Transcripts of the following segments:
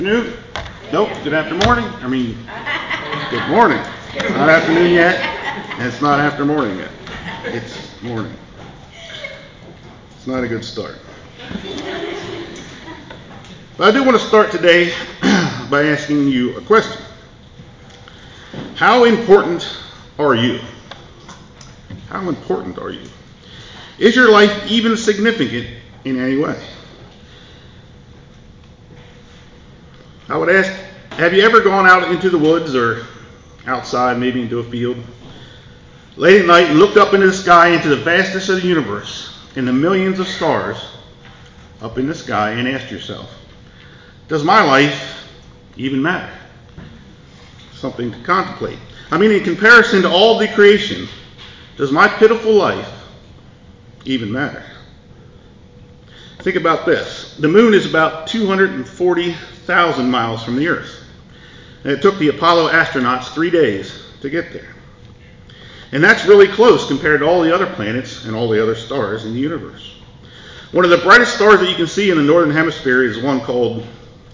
Afternoon? Nope. Good after morning. Good morning. It's not afternoon yet, and it's not after morning yet. It's morning. It's not a good start. But I do want to start today by asking you a question. How important are you? How important are you? Is your life even significant in any way? I would ask, have you ever gone out into the woods or outside, maybe into a field, late at night and looked up into the sky, into the vastness of the universe, and the millions of stars up in the sky, and asked yourself, does my life even matter? Something to contemplate. In comparison to all the creation, does my pitiful life even matter? Think about this. The moon is about 240,000 miles from the Earth. And it took the Apollo astronauts 3 days to get there. And that's really close compared to all the other planets and all the other stars in the universe. One of the brightest stars that you can see in the northern hemisphere is one called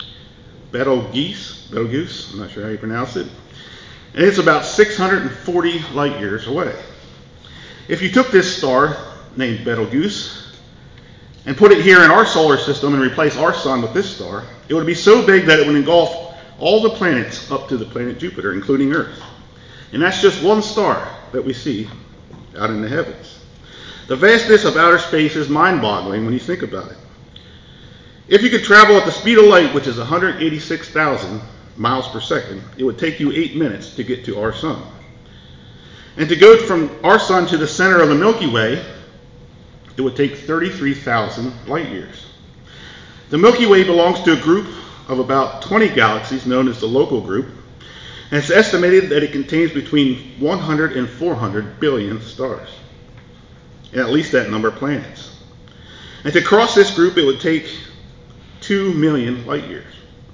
Betelgeuse. I'm not sure how you pronounce it. And it's about 640 light years away. If you took this star named Betelgeuse and put it here in our solar system and replace our sun with this star, it would be so big that it would engulf all the planets up to the planet Jupiter, including Earth. And that's just one star that we see out in the heavens. The vastness of outer space is mind-boggling when you think about it. If you could travel at the speed of light, which is 186,000 miles per second, it would take you 8 minutes to get to our sun. And to go from our sun to the center of the Milky Way, it would take 33,000 light years. The Milky Way belongs to a group of about 20 galaxies known as the Local Group, and it's estimated that it contains between 100 and 400 billion stars, and at least that number of planets. And to cross this group, it would take 2 million light years.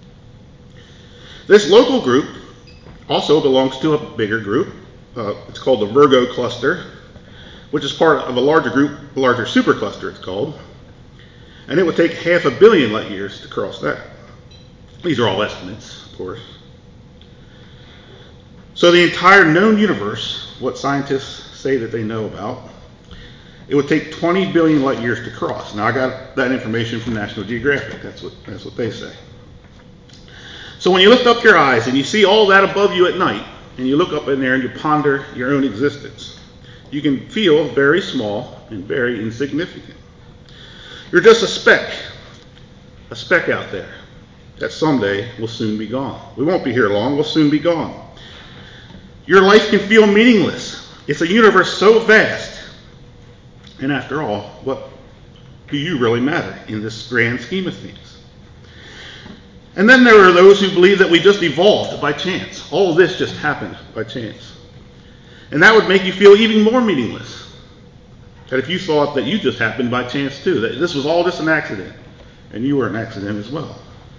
This Local Group also belongs to a bigger group. It's called the Virgo Cluster, which is part of a larger group, a larger supercluster it's called, and it would take 500 million light years to cross that. These are all estimates, of course. So the entire known universe, what scientists say that they know about, it would take 20 billion light years to cross. Now I got that information from National Geographic. That's what they say. So when you lift up your eyes and you see all that above you at night, and you look up in there and you ponder your own existence, you can feel very small and very insignificant. You're just a speck out there that someday will soon be gone. We won't be here long, we'll soon be gone. Your life can feel meaningless. It's a universe so vast. And after all, what do you really matter in this grand scheme of things? And then there are those who believe that we just evolved by chance. All of this just happened by chance. And that would make you feel even more meaningless. That if you thought that you just happened by chance too, that this was all just an accident, and you were an accident as well.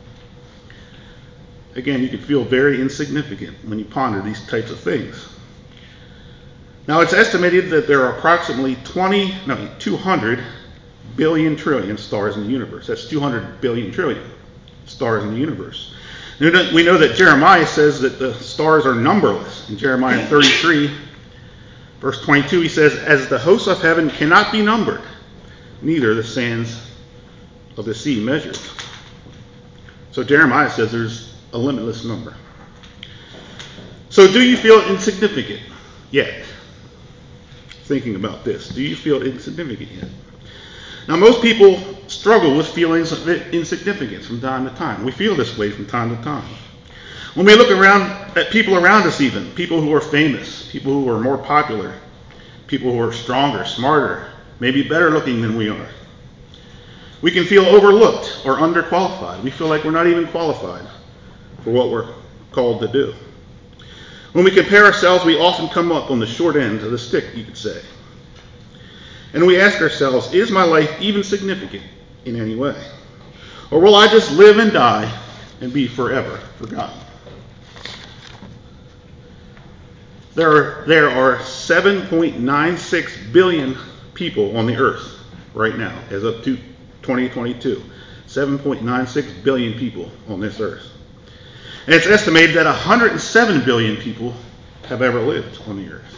Again, you could feel very insignificant when you ponder these types of things. Now it's estimated that there are approximately 200 billion trillion stars in the universe. That's 200 billion trillion stars in the universe. We know that Jeremiah says that the stars are numberless. In Jeremiah 33, verse 22, he says, as the hosts of heaven cannot be numbered, neither the sands of the sea measured. So Jeremiah says there's a limitless number. So do you feel insignificant yet? Thinking about this, do you feel insignificant yet? Now most people struggle with feelings of insignificance from time to time. We feel this way from time to time. When we look around at people around us even, people who are famous, people who are more popular, people who are stronger, smarter, maybe better looking than we are, we can feel overlooked or underqualified. We feel like we're not even qualified for what we're called to do. When we compare ourselves, we often come up on the short end of the stick, you could say. And we ask ourselves, is my life even significant in any way? Or will I just live and die and be forever forgotten? There are 7.96 billion people on the earth right now, as of 2022. 7.96 billion people on this earth. And it's estimated that 107 billion people have ever lived on the earth.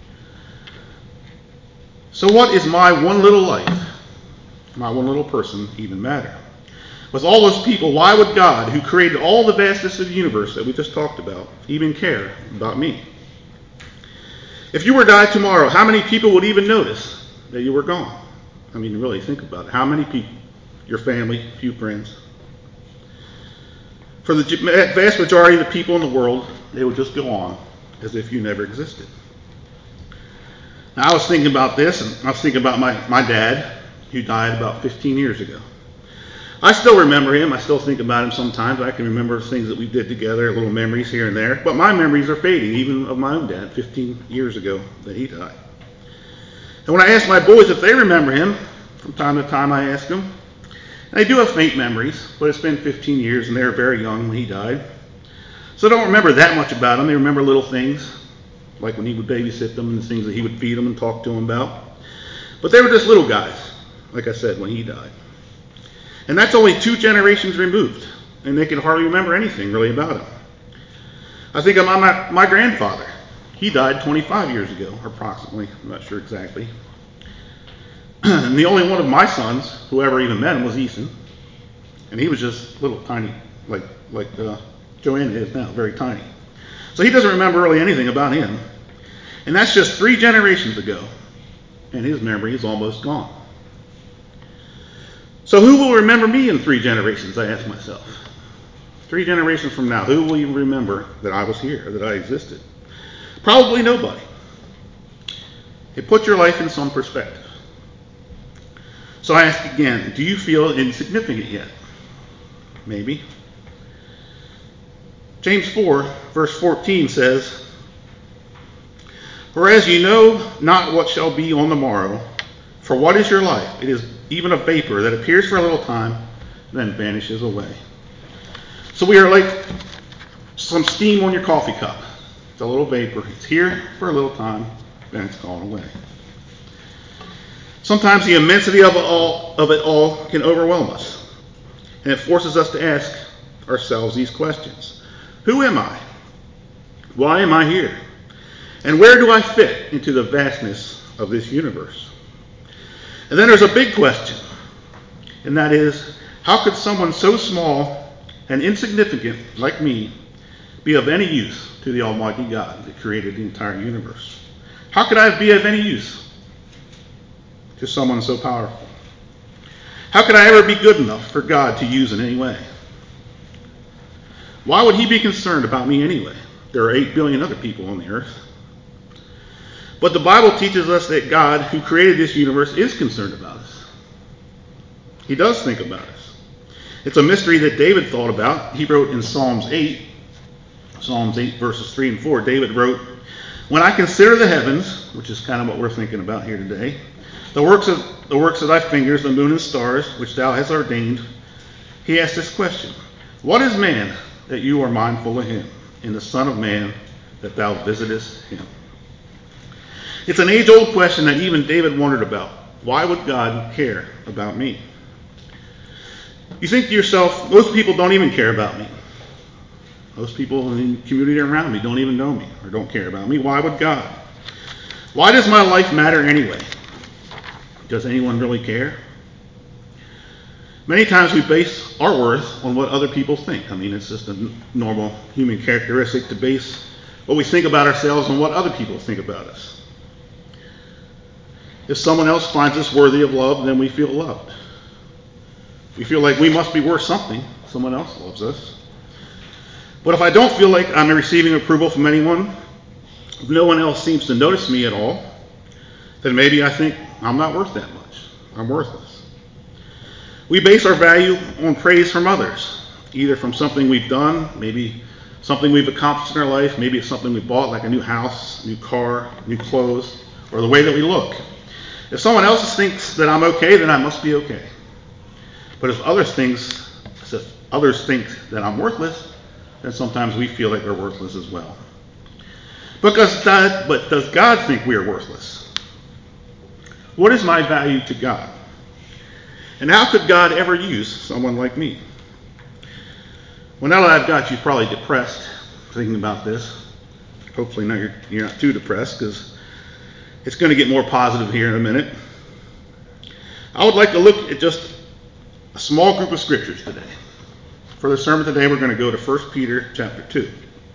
So what is my one little life, my one little person, even matter? With all those people, why would God, who created all the vastness of the universe that we just talked about, even care about me? If you were to die tomorrow, how many people would even notice that you were gone? I mean, really think about it. How many people? Your family, a few friends. For the vast majority of the people in the world, they would just go on as if you never existed. Now, I was thinking about this, and I was thinking about my dad, who died about 15 years ago. I still remember him. I still think about him sometimes. I can remember things that we did together, little memories here and there. But my memories are fading, even of my own dad, 15 years ago that he died. And when I ask my boys if they remember him, from time to time I ask them, and they do have faint memories, but it's been 15 years and they were very young when he died. So they don't remember that much about him. They remember little things, like when he would babysit them and the things that he would feed them and talk to them about. But they were just little guys, like I said, when he died. And that's only 2 generations removed, and they can hardly remember anything really about him. I think of my grandfather. He died 25 years ago, approximately. I'm not sure exactly. And the only one of my sons who ever even met him was Ethan. And he was just little tiny, like Joanna is now, very tiny. So he doesn't remember really anything about him. And that's just 3 generations ago. And his memory is almost gone. So who will remember me in 3 generations, I ask myself. 3 generations from now, who will even remember that I was here, that I existed? Probably nobody. It puts your life in some perspective. So I ask again, do you feel insignificant yet? Maybe. James 4, verse 14 says, "Whereas you know not what shall be on the morrow, for what is your life? It is even a vapor that appears for a little time, then vanishes away." So we are like some steam on your coffee cup. It's a little vapor. It's here for a little time, then it's gone away. Sometimes the immensity of it all can overwhelm us. And it forces us to ask ourselves these questions. Who am I? Why am I here? And where do I fit into the vastness of this universe? And then there's a big question, and that is, how could someone so small and insignificant like me be of any use to the Almighty God that created the entire universe? How could I be of any use to someone so powerful? How could I ever be good enough for God to use in any way? Why would he be concerned about me anyway? There are 8 billion other people on the earth. But the Bible teaches us that God, who created this universe, is concerned about us. He does think about us. It's a mystery that David thought about. He wrote in Psalms 8 verses 3 and 4, David wrote, "When I consider the heavens," which is kind of what we're thinking about here today, the works of thy fingers, the moon and stars, which thou hast ordained," he asked this question, "What is man that you are mindful of him, and the Son of Man that thou visitest him?" It's an age-old question that even David wondered about. Why would God care about me? You think to yourself, most people don't even care about me. Most people in the community around me don't even know me or don't care about me. Why would God? Why does my life matter anyway? Does anyone really care? Many times we base our worth on what other people think. I mean, it's just a normal human characteristic to base what we think about ourselves on what other people think about us. If someone else finds us worthy of love, then we feel loved. We feel like we must be worth something. Someone else loves us. But if I don't feel like I'm receiving approval from anyone, if no one else seems to notice me at all, then maybe I think I'm not worth that much. I'm worthless. We base our value on praise from others, either from something we've done, maybe something we've accomplished in our life, maybe it's something we bought, like a new house, new car, new clothes, or the way that we look. If someone else thinks that I'm okay, then I must be okay. But if others think that I'm worthless, then sometimes we feel like we're worthless as well. But does God think we are worthless? What is my value to God? And how could God ever use someone like me? Well, now that I've got you probably depressed thinking about this, hopefully now you're not too depressed, because it's going to get more positive here in a minute. I would like to look at just a small group of scriptures today. For the sermon today, we're going to go to 1 Peter chapter 2.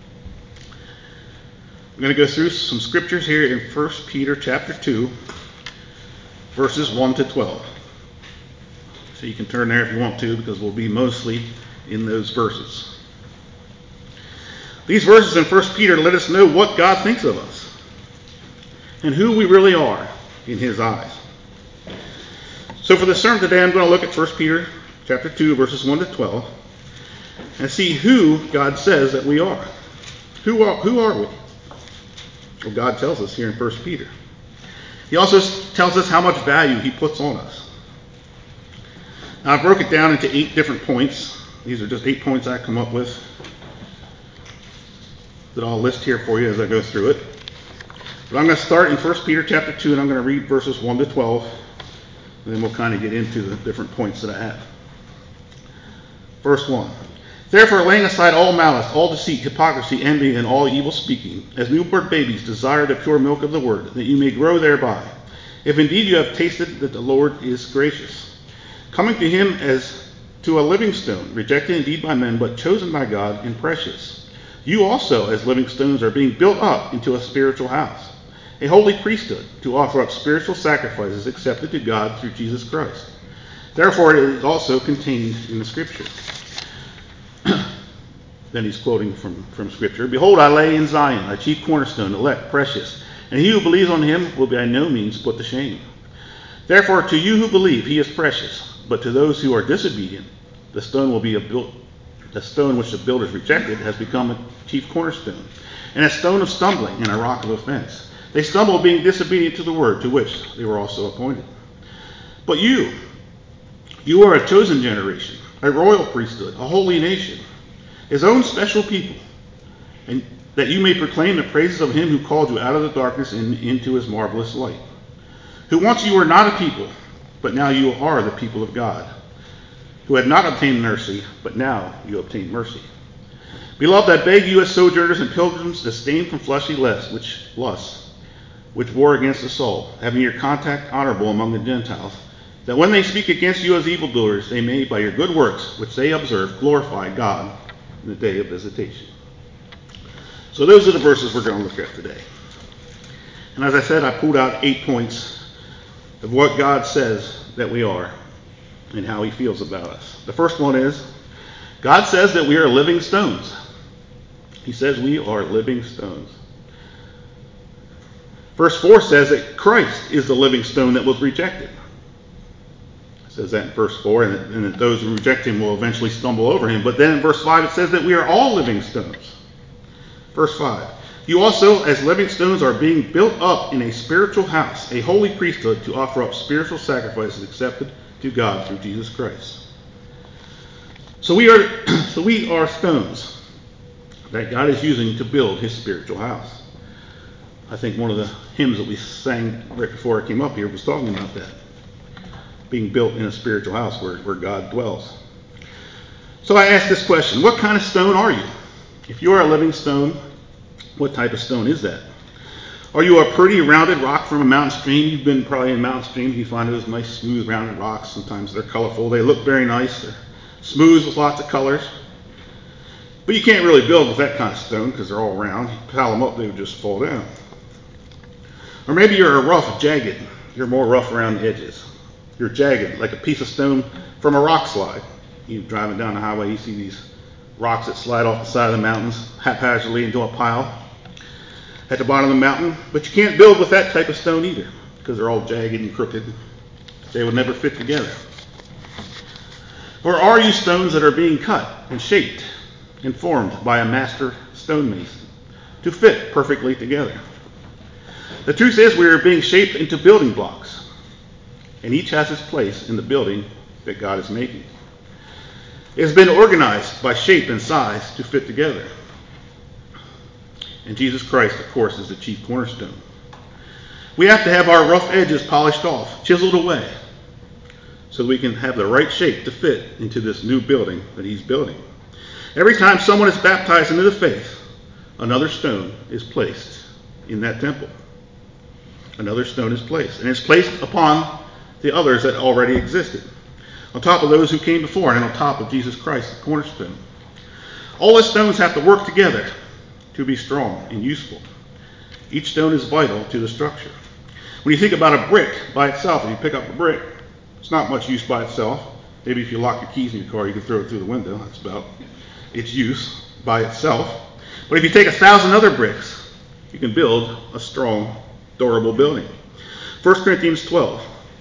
I'm going to go through some scriptures here in 1 Peter chapter 2, verses 1 to 12. So you can turn there if you want to, because we'll be mostly in those verses. These verses in 1 Peter let us know what God thinks of us and who we really are in his eyes. So for the sermon today, I'm going to look at 1 Peter chapter 2, verses 1 to 12, and see who God says that we are. Who are we? Well, God tells us here in 1 Peter. He also tells us how much value he puts on us. Now, I broke it down into 8 different points. These are just 8 points I come up with that I'll list here for you as I go through it. But I'm going to start in 1 Peter chapter 2, and I'm going to read verses 1 to 12, and then we'll kind of get into the different points that I have. Verse 1. Therefore, laying aside all malice, all deceit, hypocrisy, envy, and all evil speaking, as newborn babies desire the pure milk of the word, that you may grow thereby, if indeed you have tasted that the Lord is gracious, coming to him as to a living stone, rejected indeed by men, but chosen by God and precious. You also, as living stones, are being built up into a spiritual house, a holy priesthood, to offer up spiritual sacrifices accepted to God through Jesus Christ. Therefore, it is also contained in the Scripture. Then he's quoting from Scripture. Behold, I lay in Zion a chief cornerstone, elect, precious, and he who believes on him will by no means put to shame. Therefore, to you who believe, he is precious, but to those who are disobedient, the stone which the builders rejected has become a chief cornerstone, and a stone of stumbling and a rock of offense. They stumble, being disobedient to the word to which they were also appointed. But you are a chosen generation, a royal priesthood, a holy nation, his own special people, and that you may proclaim the praises of him who called you out of the darkness and into his marvelous light, who once you were not a people, but now you are the people of God, who had not obtained mercy, but now you obtain mercy. Beloved, I beg you as sojourners and pilgrims, abstain from fleshly lusts, which war against the soul, having your contact honorable among the Gentiles, that when they speak against you as evildoers, they may, by your good works, which they observe, glorify God in the day of visitation. So those are the verses we're going to look at today. And as I said, I pulled out 8 points of what God says that we are and how he feels about us. The first one is, God says that we are living stones. He says we are living stones. Verse 4 says that Christ is the living stone that was rejected. It says that in verse 4, and that those who reject him will eventually stumble over him. But then in verse 5 it says that we are all living stones. Verse 5. You also, as living stones, are being built up in a spiritual house, a holy priesthood, to offer up spiritual sacrifices accepted to God through Jesus Christ. So we are stones that God is using to build his spiritual house. I think one of the hymns that we sang right before I came up here was talking about that. Being built in a spiritual house where God dwells. So I ask this question, what kind of stone are you? If you are a living stone, what type of stone is that? Are you a pretty rounded rock from a mountain stream? You've been probably in mountain streams. You find those nice smooth rounded rocks. Sometimes they're colorful. They look very nice. They're smooth with lots of colors. But you can't really build with that kind of stone because they're all round. You pile them up, they would just fall down. Or maybe you're a rough, jagged. You're more rough around the edges. You're jagged, like a piece of stone from a rock slide. You're driving down the highway, you see these rocks that slide off the side of the mountains haphazardly into a pile at the bottom of the mountain. But you can't build with that type of stone either because they're all jagged and crooked. They would never fit together. Or are you stones that are being cut and shaped and formed by a master stonemason to fit perfectly together? The truth is we are being shaped into building blocks, and each has its place in the building that God is making. It has been organized by shape and size to fit together. And Jesus Christ, of course, is the chief cornerstone. We have to have our rough edges polished off, chiseled away, so we can have the right shape to fit into this new building that he's building. Every time someone is baptized into the faith, another stone is placed in that temple. Another stone is placed, and it's placed upon the others that already existed, on top of those who came before, and on top of Jesus Christ, the cornerstone. All the stones have to work together to be strong and useful. Each stone is vital to the structure. When you think about a brick by itself, if you pick up a brick, it's not much use by itself. Maybe if you lock your keys in your car, you can throw it through the window. That's about its use by itself. But if you take 1,000 other bricks, you can build a strong, durable building. 1 Corinthians 12,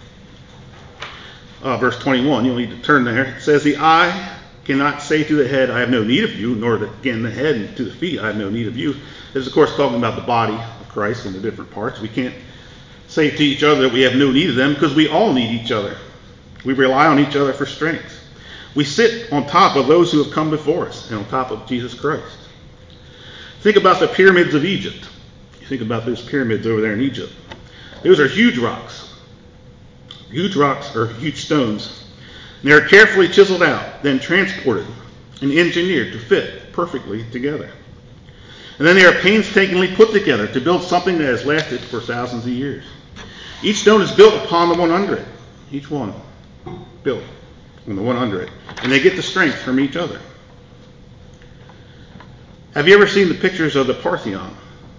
verse 21, you'll need to turn there. It says, the eye cannot say to the head, I have no need of you, nor again the head to the feet, I have no need of you. This is, of course, talking about the body of Christ and the different parts. We can't say to each other that we have no need of them, because we all need each other. We rely on each other for strength. We sit on top of those who have come before us and on top of Jesus Christ. Think about the pyramids of Egypt. You think about those pyramids over there in Egypt. Those are huge rocks. Huge rocks or huge stones. And they are carefully chiseled out, then transported and engineered to fit perfectly together. And then they are painstakingly put together to build something that has lasted for thousands of years. Each stone is built upon the one under it. Each one built on the one under it. And they get the strength from each other. Have you ever seen the pictures of the Parthenon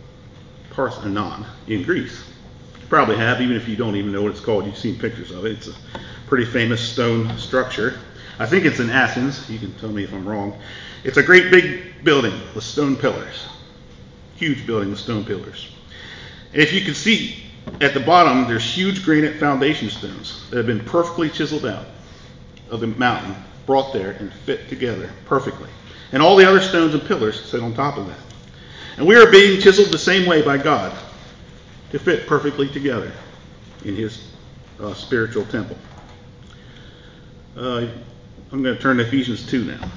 in Greece? You probably have, even if you don't even know what it's called. You've seen pictures of it. It's a pretty famous stone structure. I think it's in Athens. You can tell me if I'm wrong. It's a great big building with stone pillars. Huge building with stone pillars. And if you can see at the bottom, there's huge granite foundation stones that have been perfectly chiseled out of the mountain, brought there and fit together perfectly. And all the other stones and pillars sit on top of that. And we are being chiseled the same way by God to fit perfectly together in his spiritual temple. I'm going to turn to Ephesians 2 now.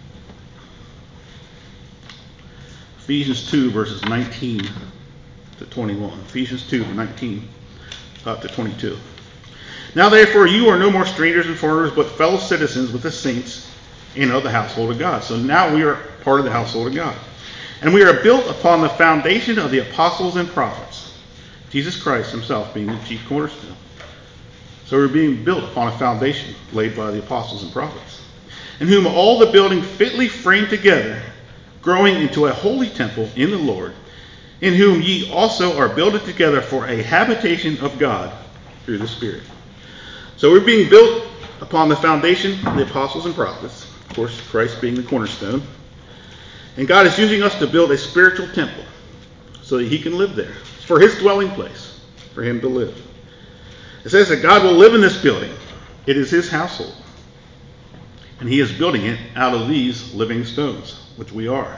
Ephesians 2 verses 19 to 21. Ephesians 2 from 19 to 22. Now therefore you are no more strangers and foreigners, but fellow citizens with the saints and of the household of God. So now we are part of the household of God. And we are built upon the foundation of the apostles and prophets, Jesus Christ himself being the chief cornerstone. So we're being built upon a foundation laid by the apostles and prophets, in whom all the building fitly framed together, growing into a holy temple in the Lord, in whom ye also are builded together for a habitation of God through the Spirit. So we're being built upon the foundation of the apostles and prophets, of course, Christ being the cornerstone. And God is using us to build a spiritual temple so that he can live there. It's for his dwelling place, for him to live. It says that God will live in this building. It is his household. And he is building it out of these living stones, which we are.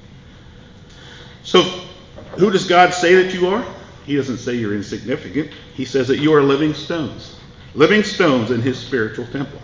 So, who does God say that you are? He doesn't say you're insignificant. He says that you are living stones. Living stones in his spiritual temple.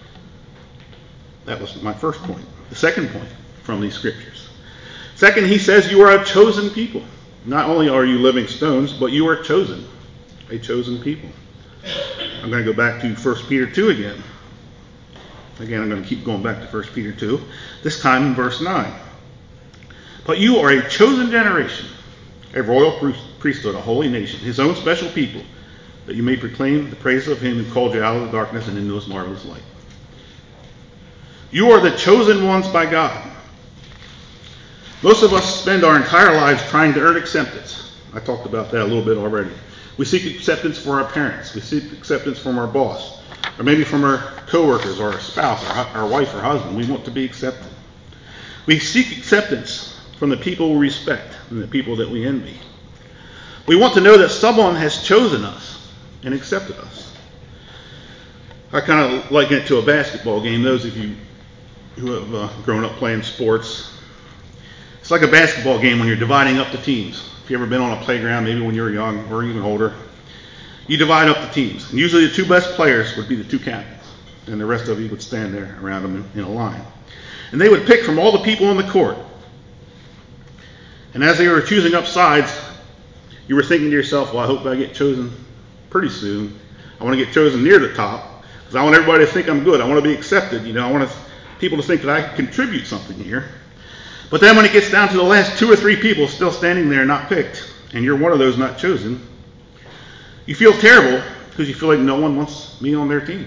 That was my first point. The second point from these scriptures. Second, he says you are a chosen people. Not only are you living stones, but you are chosen. A chosen people. I'm going to go back to 1 Peter 2 again. Again, I'm going to keep going back to 1 Peter 2. This time in verse 9. But you are a chosen generation, a royal priesthood, a holy nation, his own special people, that you may proclaim the praises of him who called you out of the darkness and into his marvelous light. You are the chosen ones by God. Most of us spend our entire lives trying to earn acceptance. I talked about that a little bit already. We seek acceptance for our parents. We seek acceptance from our boss, or maybe from our coworkers or our spouse, our wife or husband. We want to be accepted. We seek acceptance from the people we respect and the people that we envy. We want to know that someone has chosen us and accepted us. I kind of liken it to a basketball game. Those of you who have grown up playing sports, it's like a basketball game when you're dividing up the teams. If you've ever been on a playground, maybe when you were young or even older, you divide up the teams. And usually the two best players would be the two captains, and the rest of you would stand there around them in a line. And they would pick from all the people on the court. And as they were choosing up sides, you were thinking to yourself, well, I hope I get chosen pretty soon. I want to get chosen near the top, because I want everybody to think I'm good. I want to be accepted. I want people to think that I can contribute something here. But then when it gets down to the last 2 or 3 people still standing there not picked, and you're one of those not chosen, you feel terrible because you feel like no one wants me on their team.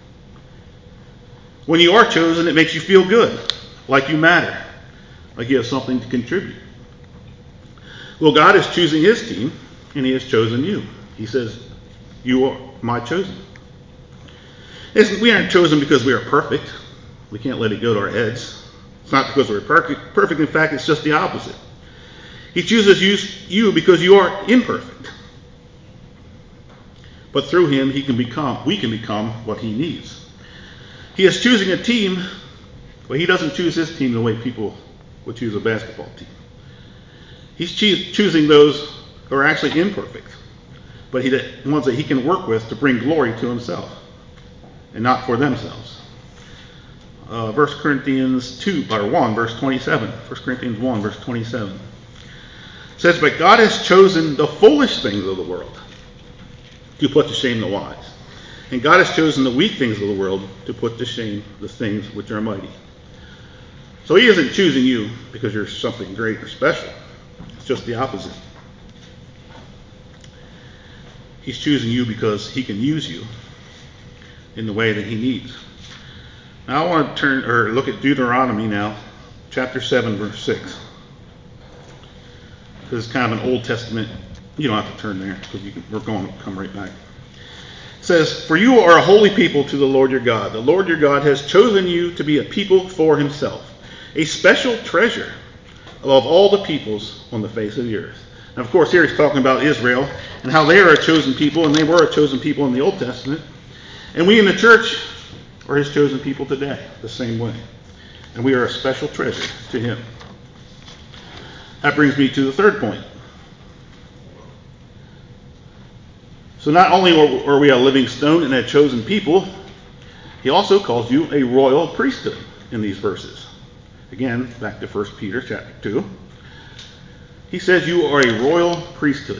When you are chosen, it makes you feel good, like you matter, like you have something to contribute. Well, God is choosing his team, and he has chosen you. He says, you are my chosen. We aren't chosen because we are perfect. We can't let it go to our heads. It's not because we're perfect. In fact, it's just the opposite. He chooses you because you are imperfect. But through him, we can become what he needs. He is choosing a team, but he doesn't choose his team the way people would choose a basketball team. He's choosing those who are actually imperfect, but the ones that he can work with to bring glory to himself and not for themselves. 1 Corinthians 1, verse 27. 1 Corinthians 1, verse 27. Says, but God has chosen the foolish things of the world to put to shame the wise. And God has chosen the weak things of the world to put to shame the things which are mighty. So he isn't choosing you because you're something great or special. It's just the opposite. He's choosing you because he can use you in the way that he needs. Now I want to look at Deuteronomy now, chapter 7, verse 6. This is kind of an Old Testament. You don't have to turn there because we're going to come right back. It says, for you are a holy people to the Lord your God. The Lord your God has chosen you to be a people for himself, a special treasure above all the peoples on the face of the earth. Now, of course, here he's talking about Israel and how they are a chosen people, and they were a chosen people in the Old Testament. And we in the church are his chosen people today, the same way. And we are a special treasure to him. That brings me to the third point. So not only are we a living stone and a chosen people, he also calls you a royal priesthood in these verses. Again, back to 1 Peter chapter 2. He says you are a royal priesthood.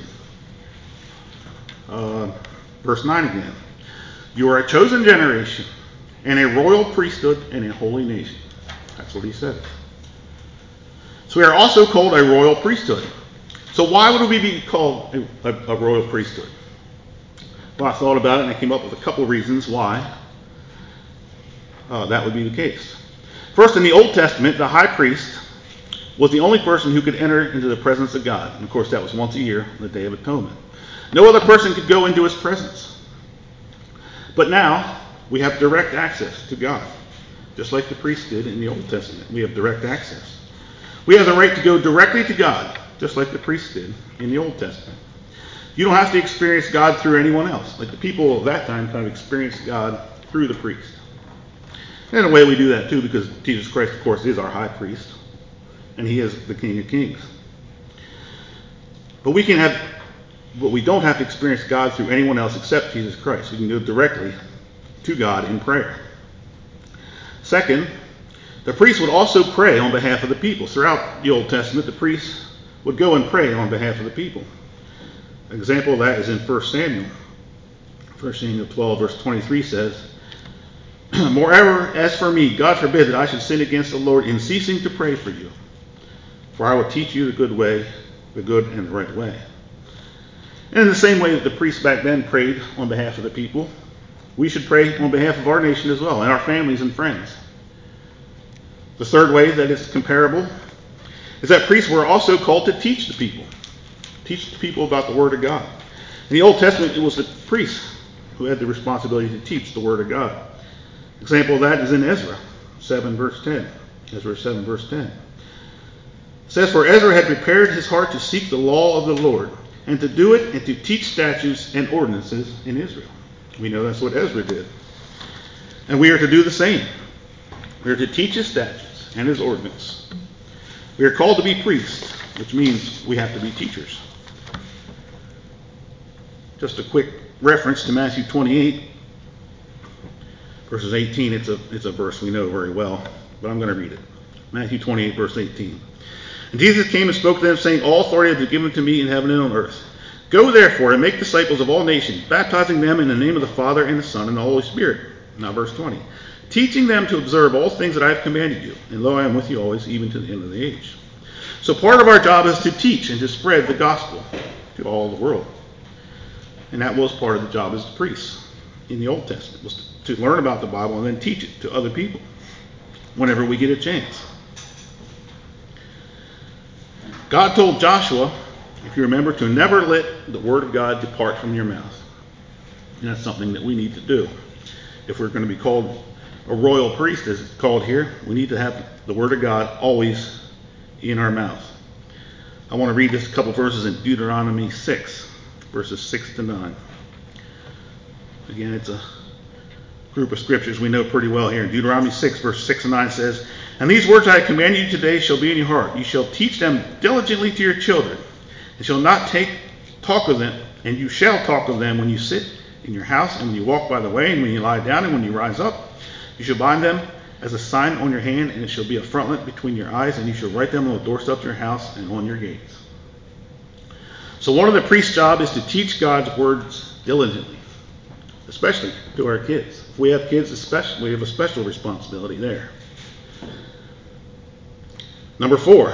Verse 9 again. You are a chosen generation and a royal priesthood and a holy nation. That's what he says. So we are also called a royal priesthood. So why would we be called a royal priesthood? Well, I thought about it and I came up with a couple of reasons why that would be the case. First, in the Old Testament, the high priest was the only person who could enter into the presence of God. And of course, that was once a year, the Day of Atonement. No other person could go into his presence. But now, we have direct access to God. Just like the priest did in the Old Testament. We have direct access. We have the right to go directly to God, just like the priest did in the Old Testament. You don't have to experience God through anyone else. Like the people of that time kind of experienced God through the priest. And in a way we do that too because Jesus Christ, of course, is our high priest. And he is the King of Kings. But we don't have to experience God through anyone else except Jesus Christ. We can go directly to God in prayer. Second, the priest would also pray on behalf of the people. Throughout the Old Testament, the priest would go and pray on behalf of the people. An example of that is in 1 Samuel. 1 Samuel 12, verse 23 says, moreover, as for me, God forbid that I should sin against the Lord in ceasing to pray for you. For I will teach you the good way, the good and the right way. And in the same way that the priests back then prayed on behalf of the people, we should pray on behalf of our nation as well, and our families and friends. The third way that is comparable is that priests were also called to teach the people. Teach the people about the Word of God. In the Old Testament, it was the priests who had the responsibility to teach the Word of God. Example of that is in Ezra 7, verse 10. Ezra 7, verse 10. It says, for Ezra had prepared his heart to seek the law of the Lord, and to do it and to teach statutes and ordinances in Israel. We know that's what Ezra did. And we are to do the same. We are to teach his statutes and his ordinance. We are called to be priests, which means we have to be teachers. Just a quick reference to Matthew 28, verses 18. It's a verse we know very well, but I'm going to read it. Matthew 28, verse 18. And Jesus came and spoke to them, saying, all authority has been given to me in heaven and on earth. Go therefore and make disciples of all nations, baptizing them in the name of the Father and the Son and the Holy Spirit. Now verse 20. teaching them to observe all things that I have commanded you. And lo, I am with you always, even to the end of the age. So part of our job is to teach and to spread the gospel to all the world. And that was part of the job as the priests in the Old Testament, was to learn about the Bible and then teach it to other people whenever we get a chance. God told Joshua, if you remember, to never let the word of God depart from your mouth. And that's something that we need to do. If we're going to be called a royal priest, as it's called here, we need to have the word of God always in our mouth. I want to read this couple verses in Deuteronomy 6, verses 6 to 9. Again, it's a group of scriptures we know pretty well here. Deuteronomy 6, verse 6 and 9 says, And these words I command you today shall be in your heart. You shall teach them diligently to your children, and shall not talk of them, and you shall talk of them when you sit in your house, and when you walk by the way, and when you lie down, and when you rise up. You shall bind them as a sign on your hand, and it shall be a frontlet between your eyes, and you shall write them on the doorsteps of your house and on your gates. So one of the priest's job is to teach God's words diligently, especially to our kids. If we have kids, especially, we have a special responsibility there. Number 4.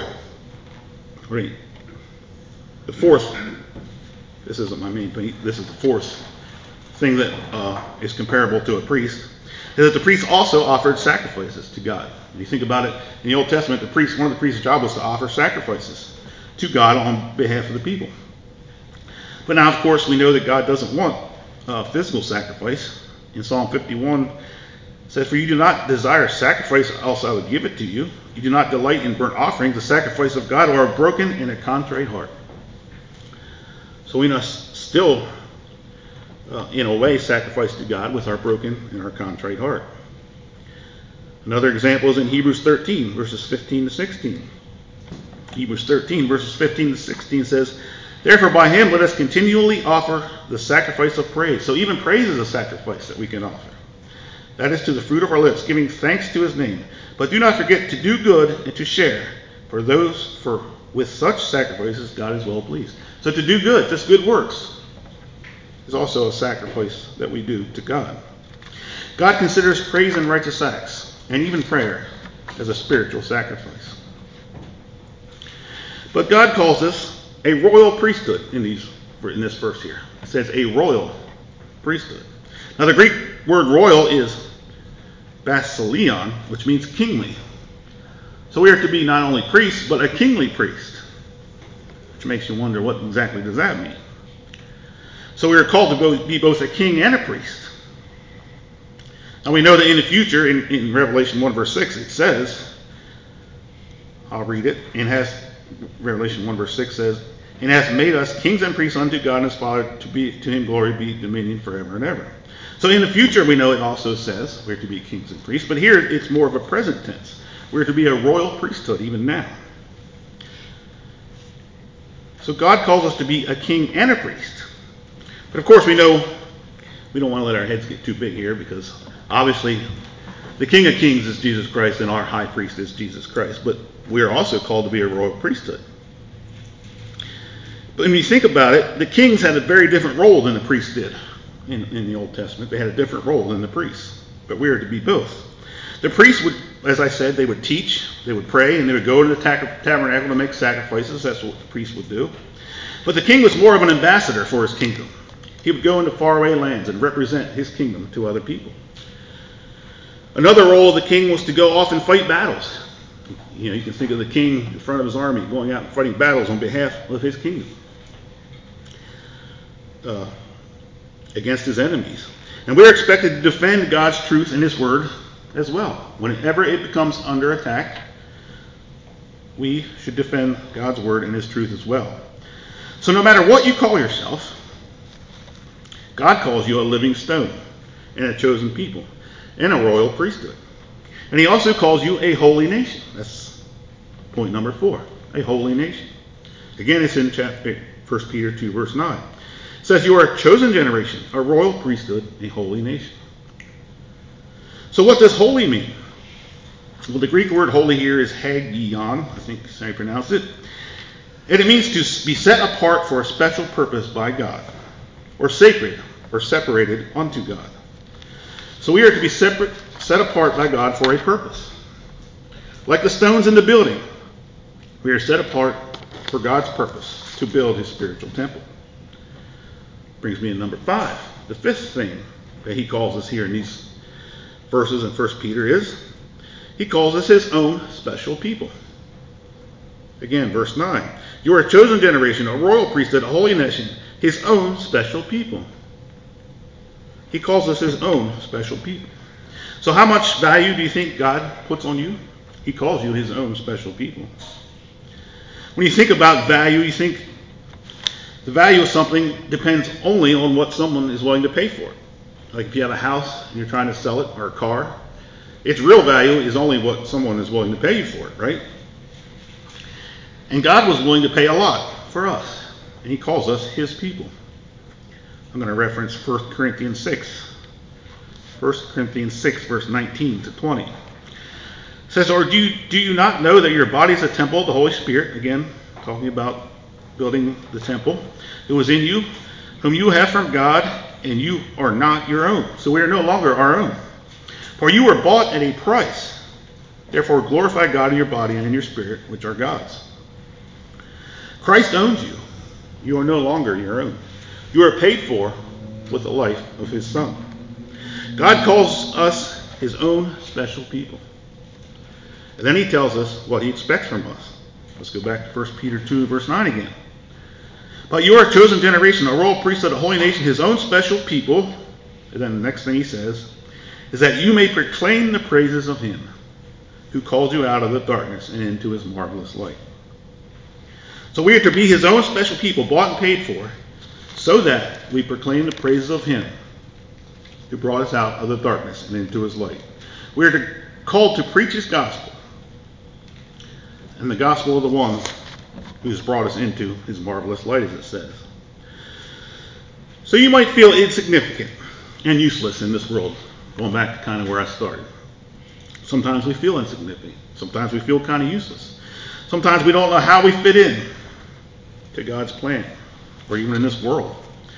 The fourth, this isn't my main point, this is the fourth thing that is comparable to a priest, is that the priest also offered sacrifices to God. If you think about it, in the Old Testament, one of the priest's job was to offer sacrifices to God on behalf of the people. But now, of course, we know that God doesn't want physical sacrifice. In Psalm 51, it says, For you do not desire sacrifice, else I would give it to you. You do not delight in burnt offerings, the sacrifice of God, or a broken and a contrite heart. So we must still, in a way, sacrifice to God with our broken and our contrite heart. Another example is in Hebrews 13, verses 15 to 16. Hebrews 13, verses 15 to 16 says, Therefore by him let us continually offer the sacrifice of praise. So even praise is a sacrifice that we can offer. That is to the fruit of our lips, giving thanks to his name. But do not forget to do good and to share. For with such sacrifices God is well pleased. So to do good, just good works, is also a sacrifice that we do to God. God considers praise and righteous acts, and even prayer, as a spiritual sacrifice. But God calls us a royal priesthood in this verse here. It says a royal priesthood. Now the Greek word royal is basileon, which means kingly. So we are to be not only priests, but a kingly priest. Which makes you wonder, what exactly does that mean? So we are called to be both a king and a priest. Now we know that in the future, in Revelation 1 verse 6, it says, I'll read it, Revelation 1 verse 6 says, And hath made us kings and priests unto God and his Father, to him glory be dominion forever and ever. So in the future we know it also says we're to be kings and priests, but here it's more of a present tense. We're to be a royal priesthood even now. So God calls us to be a king and a priest. But of course we know we don't want to let our heads get too big here, because obviously the King of Kings is Jesus Christ and our high priest is Jesus Christ. But we are also called to be a royal priesthood. But when you think about it, the kings had a very different role than the priests did in the Old Testament. They had a different role than the priests. But we are to be both. The priests would, as I said, they would teach, they would pray, and they would go to the tabernacle to make sacrifices. That's what the priest would do. But the king was more of an ambassador for his kingdom. He would go into faraway lands and represent his kingdom to other people. Another role of the king was to go off and fight battles. You can think of the king in front of his army going out and fighting battles on behalf of his kingdom against his enemies. And we're expected to defend God's truth and his word as well. Whenever it becomes under attack, we should defend God's word and his truth as well. So no matter what you call yourself, God calls you a living stone and a chosen people and a royal priesthood. And he also calls you a holy nation. That's point number 4, a holy nation. Again, it's in 1 Peter 2, verse 9. It says you are a chosen generation, a royal priesthood, a holy nation. So what does holy mean? Well, the Greek word holy here is hagion, I think that's how you pronounce it. And it means to be set apart for a special purpose by God, or sacred, or separated unto God. So we are to be set set apart by God for a purpose. Like the stones in the building, we are set apart for God's purpose to build his spiritual temple. Brings me to number 5. The 5th thing that he calls us here in these verses in 1 Peter is he calls us his own special people. Again, verse 9. You are a chosen generation, a royal priesthood, a holy nation, his own special people. He calls us his own special people. So how much value do you think God puts on you? He calls you his own special people. When you think about value, you think the value of something depends only on what someone is willing to pay for it. Like if you have a house and you're trying to sell it, or a car, its real value is only what someone is willing to pay you for it, right? And God was willing to pay a lot for us, and he calls us his people. I'm going to reference 1 Corinthians 6. 1 Corinthians 6, verse 19 to 20. It says, or do you not know that your body is a temple of the Holy Spirit? Again, talking about building the temple. It was in you, whom you have from God, and you are not your own. So we are no longer our own. For you were bought at a price. Therefore glorify God in your body and in your spirit, which are God's. Christ owns you. You are no longer your own. You are paid for with the life of his Son. God calls us his own special people. And then he tells us what he expects from us. Let's go back to 1 Peter 2, verse 9 again. But you are a chosen generation, a royal priesthood, a holy nation, his own special people. And then the next thing he says is that you may proclaim the praises of him who called you out of the darkness and into his marvelous light. So we are to be his own special people, bought and paid for, so that we proclaim the praises of him who brought us out of the darkness and into his light. We are called to preach his gospel, and the gospel of the one who has brought us into his marvelous light, as it says. So you might feel insignificant and useless in this world, going back to kind of where I started. Sometimes we feel insignificant. Sometimes we feel kind of useless. Sometimes we don't know how we fit in to God's plan, or even in this world.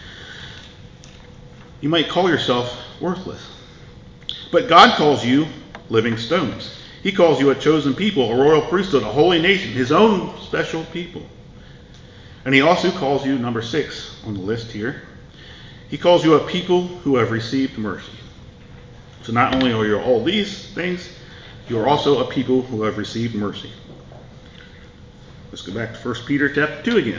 You might call yourself worthless. But God calls you living stones. He calls you a chosen people, a royal priesthood, a holy nation, his own special people. And he also calls you, number 6 on the list here, he calls you a people who have received mercy. So not only are you all these things, you are also a people who have received mercy. Let's go back to 1 Peter chapter 2 again.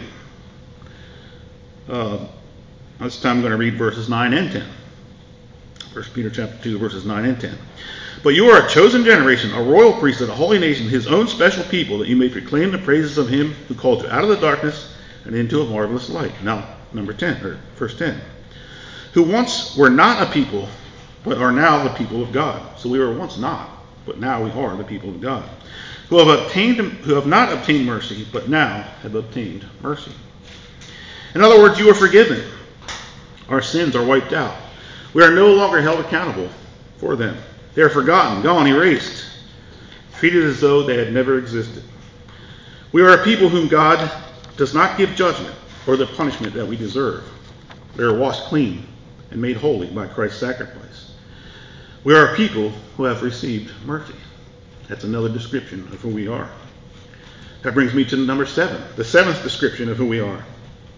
This time I'm going to read verses 9 and 10. 1 Peter chapter 2, verses 9 and 10. But you are a chosen generation, a royal priesthood, a holy nation, his own special people, that you may proclaim the praises of him who called you out of the darkness and into a marvelous light. Now, verse 10. Who once were not a people, but are now the people of God. So we were once not, but now we are the people of God. Who have not obtained mercy, but now have obtained mercy. In other words, you are forgiven. Our sins are wiped out. We are no longer held accountable for them. They are forgotten, gone, erased, treated as though they had never existed. We are a people whom God does not give judgment or the punishment that we deserve. We are washed clean and made holy by Christ's sacrifice. We are a people who have received mercy. That's another description of who we are. That brings me to number 7, the 7th description of who we are.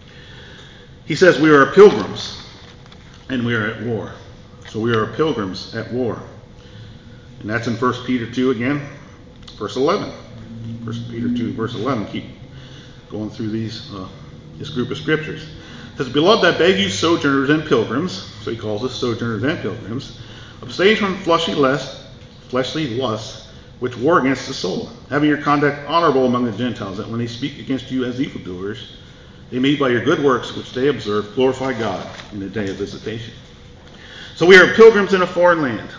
He says we are pilgrims and we are at war. So we are pilgrims at war. And that's in 1 Peter 2 again, verse 11. 1 Peter 2, verse 11. Keep going through this group of scriptures. It says, Beloved, I beg you, sojourners and pilgrims, so he calls us sojourners and pilgrims, abstain from fleshly lusts, which war against the soul, having your conduct honorable among the Gentiles, that when they speak against you as evildoers, they may by your good works, which they observe, glorify God in the day of visitation. So we are pilgrims in a foreign land.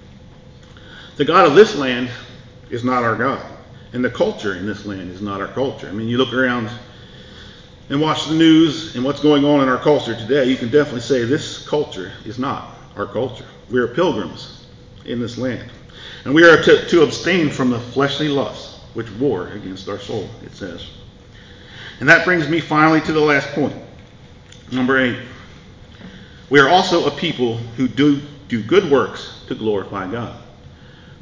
The God of this land is not our God. And the culture in this land is not our culture. I mean, you look around and watch the news and what's going on in our culture today, you can definitely say this culture is not our culture. We are pilgrims in this land. And we are to abstain from the fleshly lusts, which war against our soul, it says. And that brings me finally to the last point. Number 8. We are also a people who do good works to glorify God.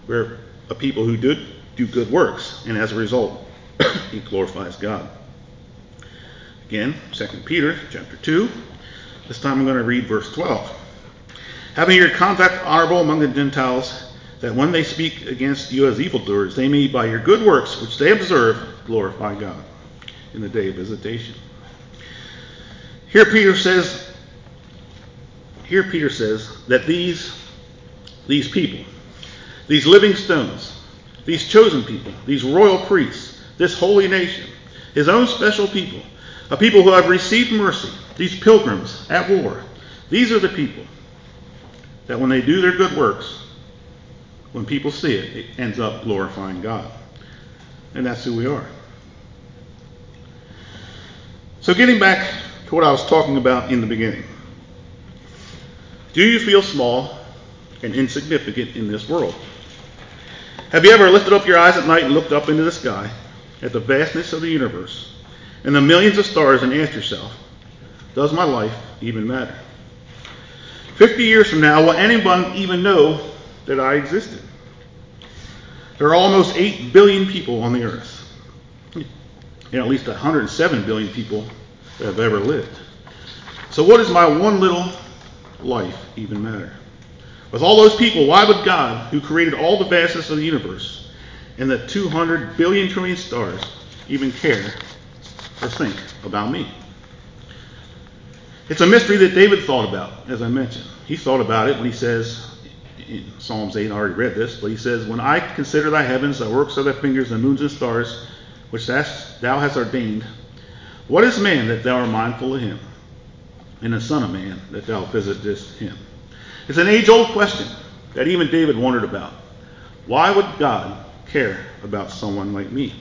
We're a people who do good works, and as a result, it glorifies God. Again, 2 Peter chapter 2. This time I'm going to read verse 12. Having your conduct honorable among the Gentiles, that when they speak against you as evildoers, they may by your good works, which they observe, glorify God in the day of visitation. Here Peter says that these people, these living stones, these chosen people, these royal priests, this holy nation, his own special people, a people who have received mercy, these pilgrims at war, these are the people that when they do their good works, when people see it, it ends up glorifying God. And that's who we are. So getting back to what I was talking about in the beginning. Do you feel small and insignificant in this world? Have you ever lifted up your eyes at night and looked up into the sky at the vastness of the universe and the millions of stars and asked yourself, does my life even matter? 50 years from now, will anyone even know that I existed? There are almost 8 billion people on the earth. And at least 107 billion people that have ever lived. So what does my one little life even matter? With all those people, why would God, who created all the vastness of the universe and the 200 billion trillion stars, even care or think about me? It's a mystery that David thought about, as I mentioned. He thought about it when he says, in Psalms 8, I already read this, but he says, when I consider thy heavens, the works of thy fingers, the moons and stars, which thou hast ordained, what is man that thou art mindful of him? And the son of man that thou visitest him? It's an age-old question that even David wondered about. Why would God care about someone like me?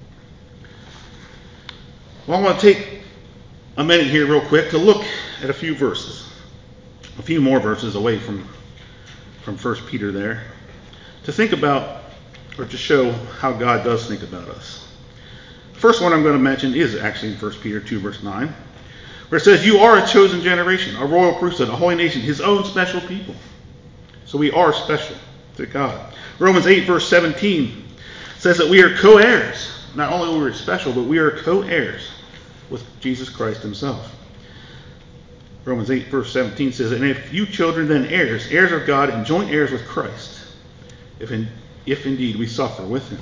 Well, I want to take a minute here real quick to look at a few verses. A few more verses away from 1 Peter there. To think about, or to show how God does think about us. The first one I'm going to mention is actually in 1 Peter 2 verse 9. Where it says, you are a chosen generation, a royal priesthood, a holy nation, his own special people. So we are special to God. Romans 8 verse 17 says that we are co-heirs. Not only are we special, but we are co-heirs with Jesus Christ himself. Romans 8 verse 17 says, and if you children then heirs, heirs of God and joint heirs with Christ, if indeed we suffer with him.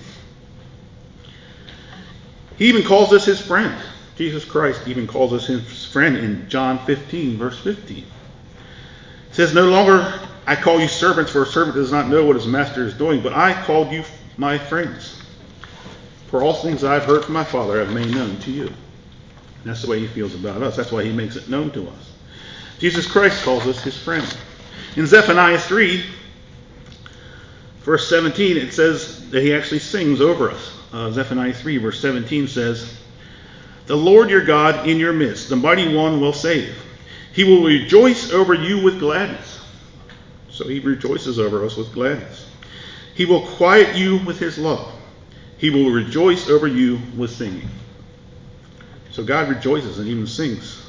He even calls us his friend. Jesus Christ even calls us his friend in John 15, verse 15. It says, no longer I call you servants, for a servant does not know what his master is doing, but I called you my friends. For all things I have heard from my Father I have made known to you. And that's the way he feels about us. That's why he makes it known to us. Jesus Christ calls us his friend. In Zephaniah 3, verse 17, it says that he actually sings over us. Zephaniah 3, verse 17 says, the Lord your God in your midst, the mighty one will save. He will rejoice over you with gladness. So he rejoices over us with gladness. He will quiet you with his love. He will rejoice over you with singing. So God rejoices and even sings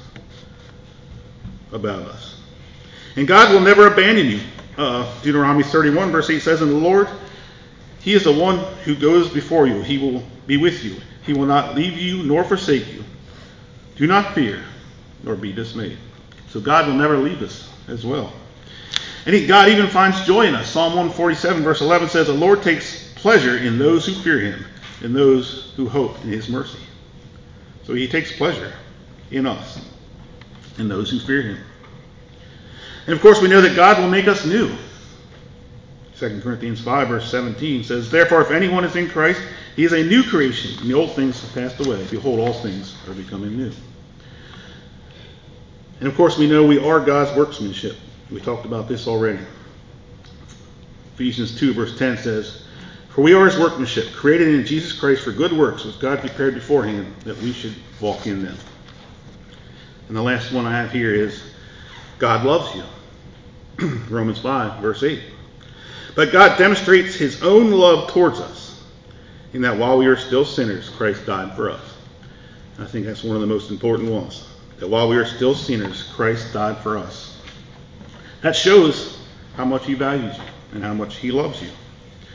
about us. And God will never abandon you. Deuteronomy 31 verse 8 says, and the Lord, he is the one who goes before you. He will be with you. He will not leave you nor forsake you. Do not fear nor be dismayed. So God will never leave us as well. And God even finds joy in us. Psalm 147 verse 11 says, the Lord takes pleasure in those who fear him, in those who hope in his mercy. So he takes pleasure in us, in those who fear him. And of course we know that God will make us new. 2 Corinthians 5 verse 17 says, therefore if anyone is in Christ, he is a new creation, and the old things have passed away. Behold, all things are becoming new. And of course we know we are God's workmanship. We talked about this already. Ephesians 2 verse 10 says, for we are his workmanship, created in Jesus Christ for good works, which God prepared beforehand that we should walk in them. And the last one I have here is, God loves you. Romans 5 verse 8. But God demonstrates his own love towards us, in that while we are still sinners, Christ died for us. And I think that's one of the most important ones. That while we are still sinners, Christ died for us. That shows how much he values you and how much he loves you.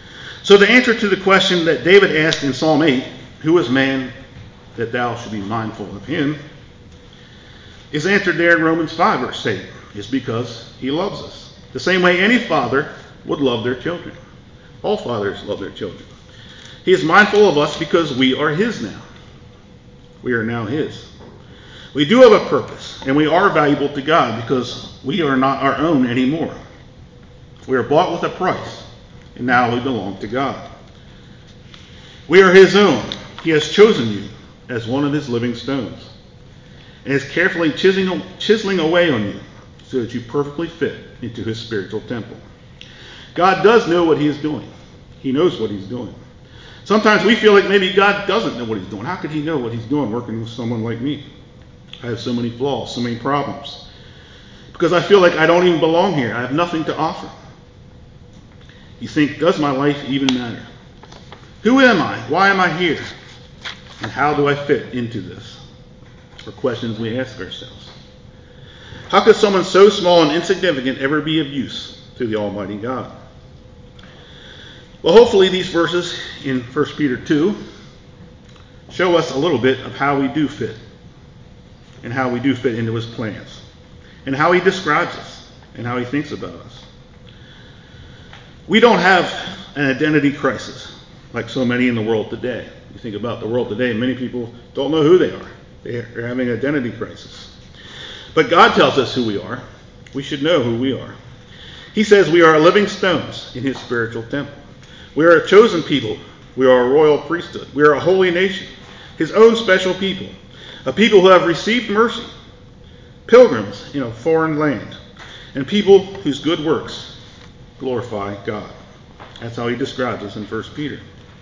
So the answer to the question that David asked in Psalm 8, who is man that thou should be mindful of him, is answered there in Romans 5 verse 8. It's because he loves us. The same way any father would love their children. All fathers love their children. He is mindful of us because we are his now. We are now his. We do have a purpose, and we are valuable to God because we are not our own anymore. We are bought with a price, and now we belong to God. We are his own. He has chosen you as one of his living stones and is carefully chiseling away on you so that you perfectly fit into his spiritual temple. God does know what he is doing. He knows what he's doing. Sometimes we feel like maybe God doesn't know what he's doing. How could he know what he's doing working with someone like me? I have so many flaws, so many problems. Because I feel like I don't even belong here. I have nothing to offer. You think, does my life even matter? Who am I? Why am I here? And how do I fit into this? Are questions we ask ourselves. How could someone so small and insignificant ever be of use to the Almighty God? Well, hopefully these verses in 1 Peter 2 show us a little bit of how we do fit and how we do fit into his plans and how he describes us and how he thinks about us. We don't have an identity crisis like so many in the world today. You think about the world today, many people don't know who they are. They're having an identity crisis. But God tells us who we are. We should know who we are. He says we are living stones in his spiritual temple. We are a chosen people. We are a royal priesthood. We are a holy nation, his own special people, a people who have received mercy, pilgrims in a foreign land, and people whose good works glorify God. That's how he describes us in 1 Peter.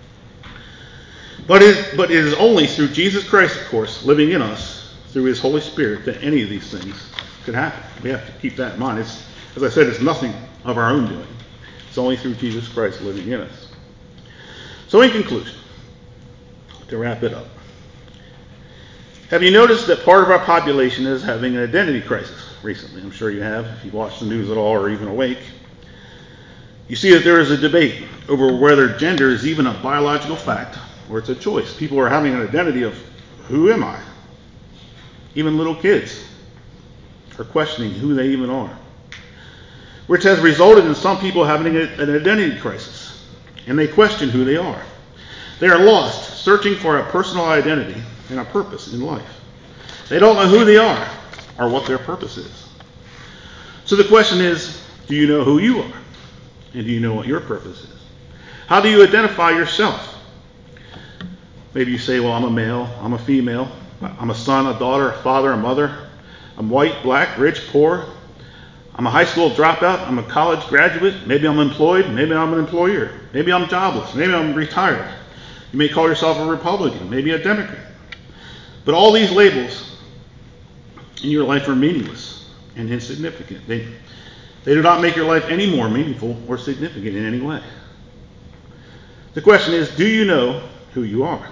But it is only through Jesus Christ, of course, living in us, through his Holy Spirit, that any of these things could happen. We have to keep that in mind. As I said, it's nothing of our own doing. It's only through Jesus Christ living in us. So in conclusion, to wrap it up, have you noticed that part of our population is having an identity crisis recently? I'm sure you have, if you watch the news at all or even awake. You see that there is a debate over whether gender is even a biological fact or it's a choice. People are having an identity of, who am I? Even little kids are questioning who they even are, which has resulted in some people having an identity crisis, and they question who they are. They are lost, searching for a personal identity and a purpose in life. They don't know who they are or what their purpose is. So the question is, do you know who you are? And do you know what your purpose is? How do you identify yourself? Maybe you say, well, I'm a male, I'm a female, I'm a son, a daughter, a father, a mother. I'm white, black, rich, poor. I'm a high school dropout. I'm a college graduate. Maybe I'm employed. Maybe I'm an employer. Maybe I'm jobless. Maybe I'm retired. You may call yourself a Republican, maybe a Democrat. But all these labels in your life are meaningless and insignificant. They do not make your life any more meaningful or significant in any way. The question is, do you know who you are?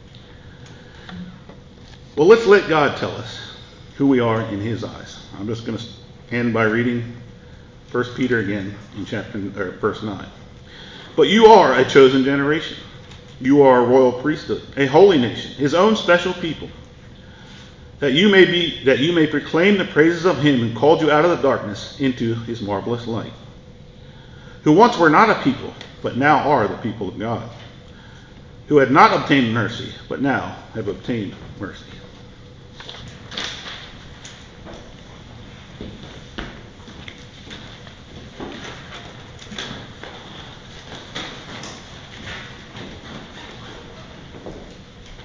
Well, let's let God tell us who we are in his eyes. I'm just going to end by reading 1 Peter again in verse 9. But you are a chosen generation. You are a royal priesthood, a holy nation, his own special people, that you may proclaim the praises of him who called you out of the darkness into his marvelous light, who once were not a people, but now are the people of God, who had not obtained mercy, but now have obtained mercy.